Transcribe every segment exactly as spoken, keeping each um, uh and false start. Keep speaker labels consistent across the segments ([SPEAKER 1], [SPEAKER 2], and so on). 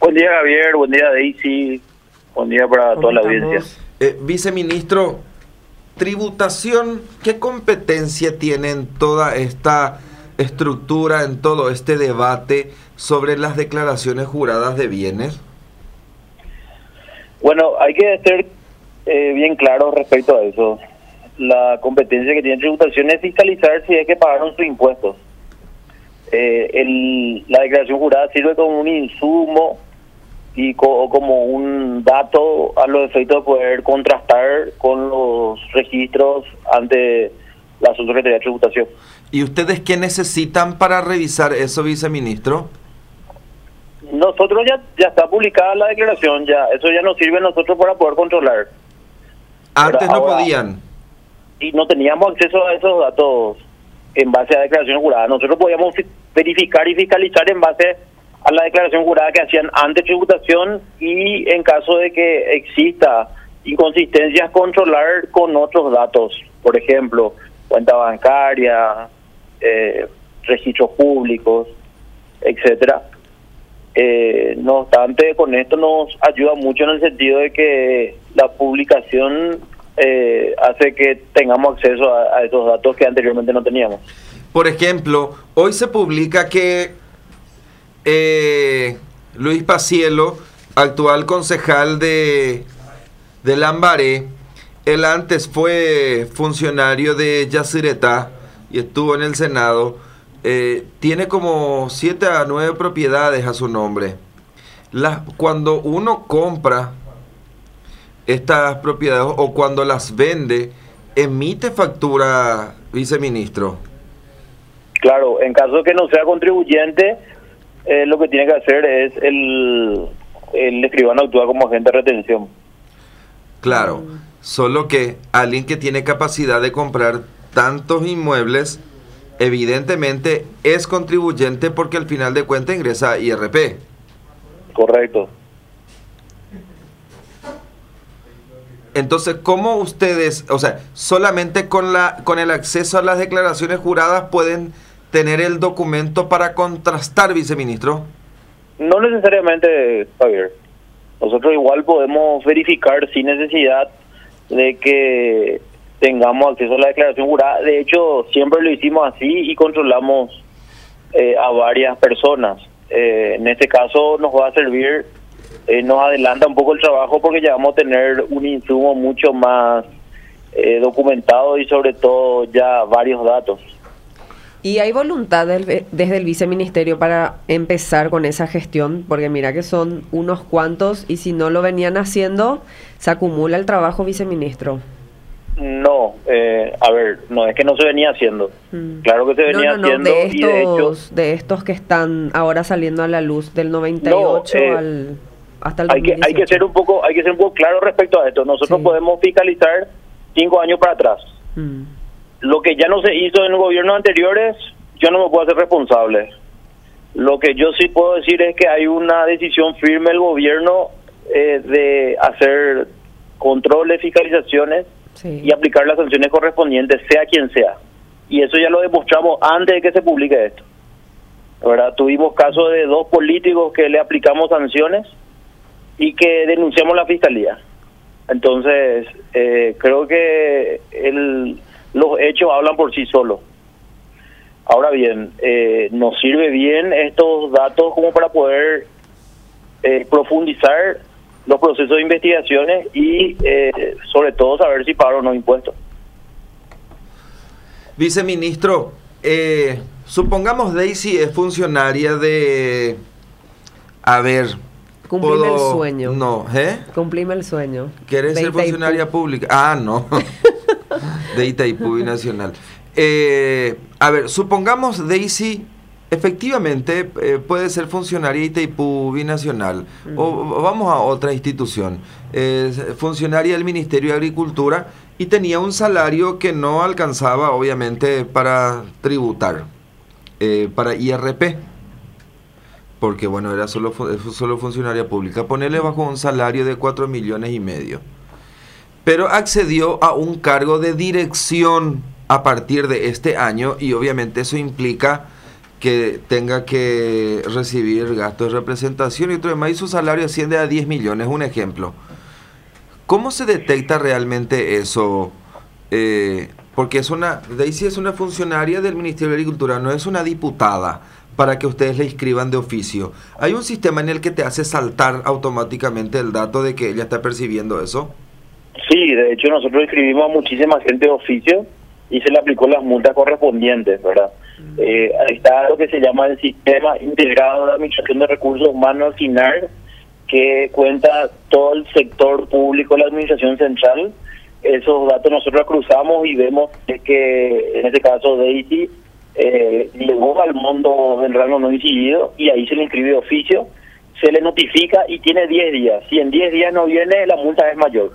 [SPEAKER 1] Buen día, Javier. Buen día, Daisy. Buen día para toda la audiencia.
[SPEAKER 2] Eh, viceministro, tributación, ¿qué competencia tiene en toda esta estructura, en todo este debate sobre las declaraciones juradas de bienes?
[SPEAKER 1] Bueno, hay que ser eh, bien claros respecto a eso. La competencia que tiene tributación es fiscalizar si es que pagaron sus impuestos. Eh, el, la declaración jurada sirve como un insumo y co como un dato a los efectos de poder contrastar con los registros ante la Subsecretaría de Tributación.
[SPEAKER 2] ¿Y ustedes qué necesitan para revisar eso, viceministro?
[SPEAKER 1] Nosotros ya ya está publicada la declaración, ya eso ya nos sirve a nosotros para poder controlar.
[SPEAKER 2] Antes no
[SPEAKER 1] ahora,
[SPEAKER 2] podían.
[SPEAKER 1] Y no teníamos acceso a esos datos en base a declaración jurada. Nosotros podíamos verificar y fiscalizar en base a la declaración jurada que hacían ante tributación y en caso de que exista inconsistencias, controlar con otros datos, por ejemplo, cuenta bancaria, eh, registros públicos, etcétera. Eh, no obstante, con esto nos ayuda mucho en el sentido de que la publicación eh, hace que tengamos acceso a, a esos datos que anteriormente no teníamos.
[SPEAKER 2] Por ejemplo, hoy se publica que eh, Luis Pacielo, actual concejal de, de Lambaré, él antes fue funcionario de Yacyretá y estuvo en el Senado, eh, tiene como siete a nueve propiedades a su nombre. Las, cuando uno compra estas propiedades o cuando las vende, emite factura, viceministro.
[SPEAKER 1] Claro, en caso de que no sea contribuyente, eh, lo que tiene que hacer es el, el escribano actúa como agente de retención.
[SPEAKER 2] Claro, solo que alguien que tiene capacidad de comprar tantos inmuebles, evidentemente es contribuyente porque al final de cuentas ingresa a I R P.
[SPEAKER 1] Correcto.
[SPEAKER 2] Entonces, ¿cómo ustedes, o sea, solamente con la con el acceso a las declaraciones juradas pueden tener el documento para contrastar, viceministro?
[SPEAKER 1] No necesariamente, Javier. Nosotros igual podemos verificar sin necesidad de que tengamos acceso a la declaración jurada. De hecho, siempre lo hicimos así y controlamos eh, a varias personas. Eh, en este caso nos va a servir, eh, nos adelanta un poco el trabajo porque ya vamos a tener un insumo mucho más eh, documentado y sobre todo ya varios datos.
[SPEAKER 3] ¿Y hay voluntad del, desde el viceministerio para empezar con esa gestión? Porque mira que son unos cuantos y si no lo venían haciendo, se acumula el trabajo, viceministro.
[SPEAKER 1] No, eh, a ver, no es que no se venía haciendo. Mm. Claro que se venía
[SPEAKER 3] no, no, no,
[SPEAKER 1] haciendo.
[SPEAKER 3] De estos,
[SPEAKER 1] y de, hecho,
[SPEAKER 3] de estos que están ahora saliendo a la luz del noventa y ocho
[SPEAKER 1] no, eh,
[SPEAKER 3] al, hasta el
[SPEAKER 1] hay que hay que ser un poco hay que ser un poco claro respecto a esto. Nosotros sí. podemos fiscalizar cinco años para atrás. Mm. Lo que ya no se hizo en gobiernos anteriores, yo no me puedo hacer responsable. Lo que yo sí puedo decir es que hay una decisión firme del gobierno eh, de hacer controles, fiscalizaciones sí. y aplicar las sanciones correspondientes, sea quien sea. Y eso ya lo demostramos antes de que se publique esto. ¿Verdad? Tuvimos casos de dos políticos que le aplicamos sanciones y que denunciamos a la fiscalía. Entonces, eh, creo que el... los hechos hablan por sí solos. Ahora bien, eh, nos sirve bien estos datos como para poder eh, profundizar los procesos de investigaciones y eh, sobre todo saber si pagaron o no impuestos.
[SPEAKER 2] Viceministro, eh, supongamos Daisy es funcionaria de... A ver...
[SPEAKER 3] Cumplime
[SPEAKER 2] puedo,
[SPEAKER 3] el sueño.
[SPEAKER 2] No, ¿eh?
[SPEAKER 3] Cumplime el sueño.
[SPEAKER 2] ¿Quieres ser funcionaria pública? Ah, no. De Itaipú Binacional. Eh, a ver, supongamos Daisy efectivamente eh, puede ser funcionaria de Itaipú Binacional. Uh-huh. O, o vamos a otra institución. Eh, funcionaria del Ministerio de Agricultura y tenía un salario que no alcanzaba, obviamente, para tributar, eh, para I R P. Porque, bueno, era solo, solo funcionaria pública. Ponerle bajo un salario de cuatro millones y medio. Pero accedió a un cargo de dirección a partir de este año y obviamente eso implica que tenga que recibir gastos de representación y otro demás, y su salario asciende a diez millones, un ejemplo. ¿Cómo se detecta realmente eso? Eh, porque es una, Daisy es una funcionaria del Ministerio de Agricultura, no es una diputada para que ustedes le inscriban de oficio. ¿Hay un sistema en el que te hace saltar automáticamente el dato de que ella está percibiendo eso?
[SPEAKER 1] Sí, de hecho nosotros inscribimos a muchísima gente de oficio y se le aplicó las multas correspondientes, ¿verdad? Mm. Eh, ahí está lo que se llama el Sistema Integrado de Administración de Recursos Humanos, S I N A R, que cuenta todo el sector público de la Administración Central. Esos datos nosotros cruzamos y vemos que en este caso Daisy eh, llegó al mundo del rango no incidido y ahí se le inscribe de oficio, se le notifica y tiene diez días. Si en diez días no viene, la multa es mayor.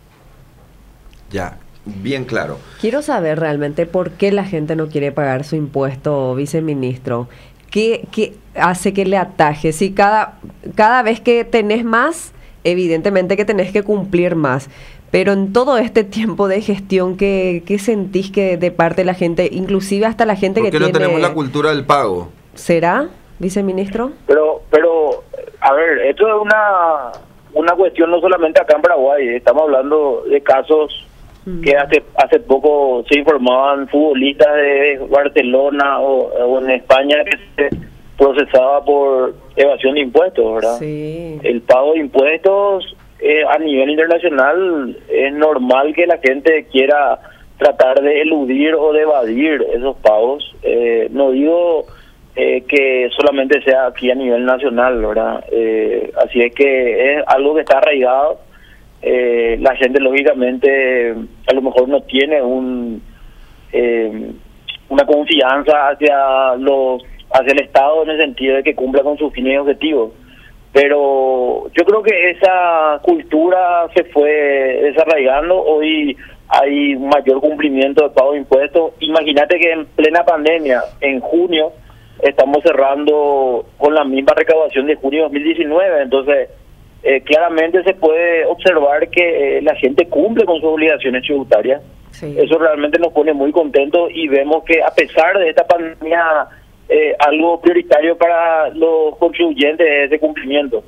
[SPEAKER 2] Ya, bien claro.
[SPEAKER 3] Quiero saber realmente por qué la gente no quiere pagar su impuesto, viceministro. ¿Qué, qué hace que le ataje? Si cada, cada vez que tenés más, evidentemente que tenés que cumplir más. Pero en todo este tiempo de gestión, ¿qué, qué sentís que de parte de la gente, inclusive hasta la gente que tiene...
[SPEAKER 2] ¿Por qué no tenemos la cultura del pago?
[SPEAKER 3] ¿Será, viceministro?
[SPEAKER 1] Pero, pero a ver, esto es una, una cuestión no solamente acá en Paraguay. Estamos hablando de casos que hace hace poco se informaban futbolistas de Barcelona o, o en España que se procesaba por evasión de impuestos, ¿verdad?
[SPEAKER 3] Sí.
[SPEAKER 1] El pago de impuestos eh, a nivel internacional es normal que la gente quiera tratar de eludir o de evadir esos pagos. Eh, no digo eh, que solamente sea aquí a nivel nacional, ¿verdad? Eh, así es que es algo que está arraigado. Eh, la gente lógicamente a lo mejor no tiene un eh, una confianza hacia los hacia el Estado en el sentido de que cumpla con sus fines y objetivos, pero yo creo que esa cultura se fue desarraigando. Hoy hay mayor cumplimiento de pago de impuestos. Imagínate que en plena pandemia, en junio, estamos cerrando con la misma recaudación de junio de dos mil diecinueve, entonces Eh, claramente se puede observar que eh, la gente cumple con sus obligaciones tributarias. Sí. Eso realmente nos pone muy contentos y vemos que a pesar de esta pandemia, eh, algo prioritario para los contribuyentes es ese cumplimiento.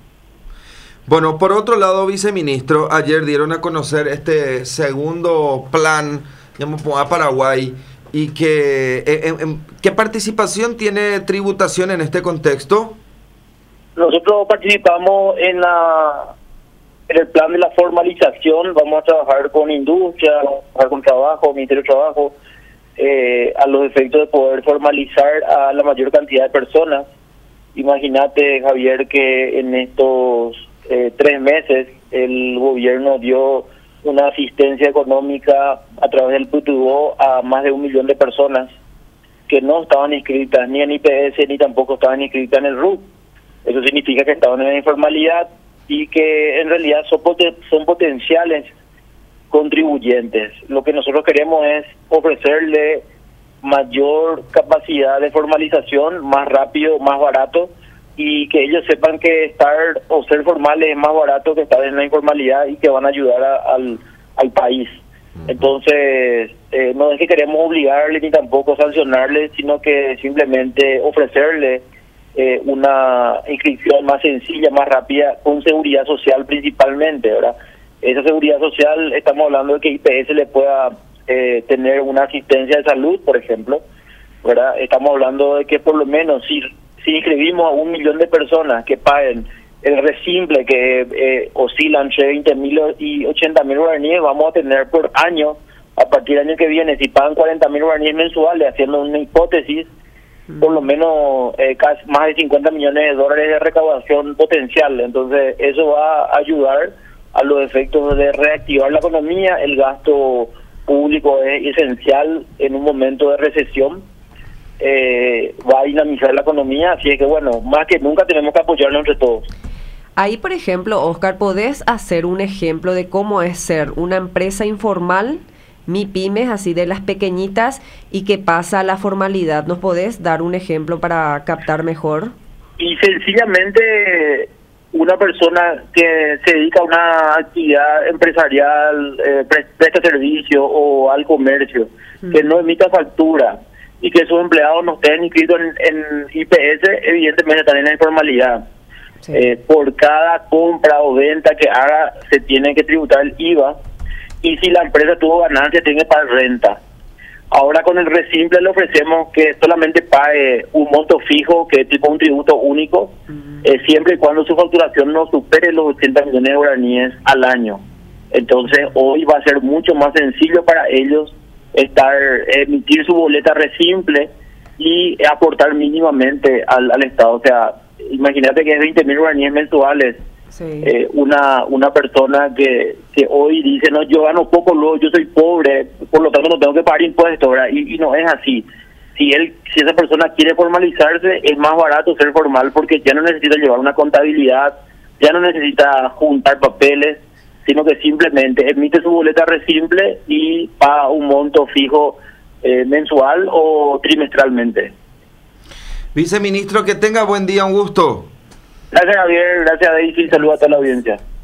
[SPEAKER 2] Bueno, por otro lado, viceministro, ayer dieron a conocer este segundo plan, digamos, a Paraguay, y que eh, eh, ¿qué participación tiene tributación en este contexto?
[SPEAKER 1] Nosotros participamos en la en el plan de la formalización. Vamos a trabajar con industria, vamos a trabajar con trabajo, Ministerio de Trabajo, eh, a los efectos de poder formalizar a la mayor cantidad de personas. Imagínate, Javier, que en estos eh, tres meses el gobierno dio una asistencia económica a través del P U T U O a más de un millón de personas que no estaban inscritas ni en I P S ni tampoco estaban inscritas en el R U T. Eso significa que estaban en la informalidad y que en realidad son, poten son potenciales contribuyentes. Lo que nosotros queremos es ofrecerle mayor capacidad de formalización, más rápido, más barato, y que ellos sepan que estar o ser formales es más barato que estar en la informalidad y que van a ayudar a, al, al país. Entonces, eh, no es que queremos obligarle ni tampoco sancionarle, sino que simplemente ofrecerle Eh, una inscripción más sencilla, más rápida, con seguridad social principalmente, ¿verdad? Esa seguridad social, estamos hablando de que I P S le pueda eh, tener una asistencia de salud, por ejemplo, ¿verdad? Estamos hablando de que por lo menos si, si inscribimos a un millón de personas que paguen el resimple que eh, oscila entre veinte mil y ochenta mil guaraníes, vamos a tener por año, a partir del año que viene, si pagan cuarenta mil guaraníes mensuales, haciendo una hipótesis, por lo menos eh, casi más de cincuenta millones de dólares de recaudación potencial. Entonces eso va a ayudar a los efectos de reactivar la economía. El gasto público es esencial en un momento de recesión, eh, va a dinamizar la economía, así es que bueno, más que nunca tenemos que apoyarnos entre todos.
[SPEAKER 3] Ahí, por ejemplo, Oscar, ¿podés hacer un ejemplo de cómo es ser una empresa informal, MIPYMES, así de las pequeñitas, y que pasa a la formalidad? ¿Nos podés dar un ejemplo para captar mejor?
[SPEAKER 1] Y sencillamente una persona que se dedica a una actividad empresarial, eh, presta servicio o al comercio, mm. que no emita factura, y que sus empleados no estén inscritos en, en I P S, evidentemente están en la informalidad. Sí. Eh, por cada compra o venta que haga se tiene que tributar el I V A, y si la empresa tuvo ganancia tiene que pagar renta. Ahora con el Resimple le ofrecemos que solamente pague un monto fijo, que es tipo un tributo único, uh-huh. eh, siempre y cuando su facturación no supere los ochenta millones de guaraníes al año. Entonces hoy va a ser mucho más sencillo para ellos estar emitir su boleta Resimple y aportar mínimamente al, al Estado. O sea, imagínate que es veinte mil guaraníes mensuales. Sí. Eh, una una persona que, que hoy dice, no, yo gano poco, luego yo soy pobre, por lo tanto no tengo que pagar impuestos, ¿verdad? Y, y no es así. Si él si esa persona quiere formalizarse, es más barato ser formal porque ya no necesita llevar una contabilidad, ya no necesita juntar papeles, sino que simplemente emite su boleta Resimple y paga un monto fijo eh, mensual o trimestralmente.
[SPEAKER 2] Viceministro, que tenga buen día, un gusto.
[SPEAKER 1] Gracias, Javier. Gracias, Daisy. Saludos a toda la audiencia.